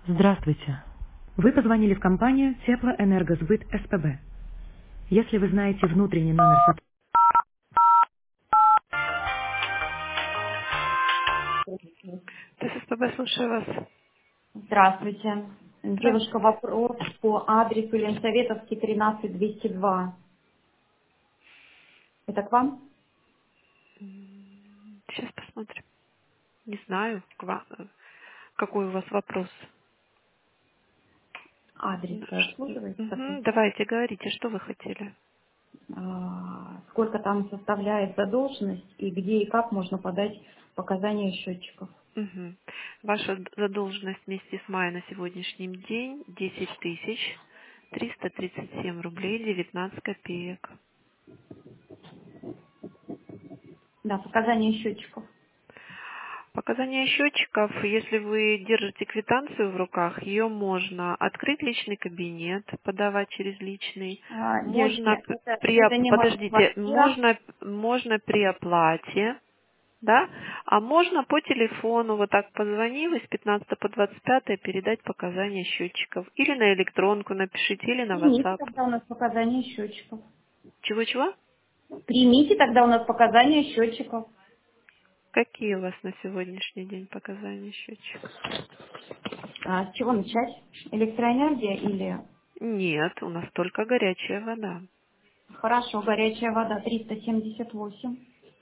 Здравствуйте. Вы позвонили в компанию Теплоэнергосбыт СПБ. Если вы знаете внутренний номер ТСПБ, слушаю вас. Здравствуйте. Здравствуйте. Девушка, вопрос по адресу Ленсоветовский, 13202. Это к вам? Сейчас посмотрим. Не знаю, какой у вас вопрос. Адрес обслуживается. Давайте, говорите, что вы хотели. Сколько там составляет задолженность и где и как можно подать показания счетчиков? Мгм. Ваша задолженность вместе с мая на сегодняшний день 10 337 рублей 19 копеек. Да, показания счетчиков. Показания счетчиков, если вы держите квитанцию в руках, ее можно открыть личный кабинет, подавать через личный, Девочки, можно это не моя подождите, квартира. можно при оплате, да, а можно по телефону, вот так позвонив, с 15 по 25 передать показания счетчиков. Или на электронку напишите, или на Примите WhatsApp. тогда у нас показания счетчиков. Чего-чего? Примите тогда у нас показания счетчиков. Какие у вас на сегодняшний день показания счетчиков? С чего начать? Электроэнергия или... Нет, у нас только горячая вода. Хорошо, горячая вода 378.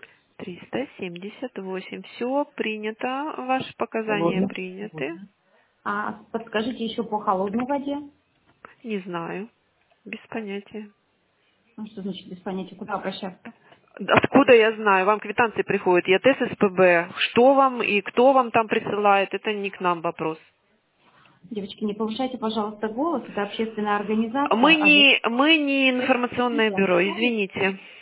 378. Все принято. Ваши показания Холодная. приняты. Подскажите еще по холодной воде. Не знаю. Без понятия. Ну, что значит без понятия, куда обращаться? Откуда я знаю? Вам квитанции приходят. Я ТССПБ. Что вам и кто вам там присылает, это не к нам вопрос. Девочки, не повышайте, пожалуйста, голос. Это общественная Мы организация. не, мы не информационное бюро, извините.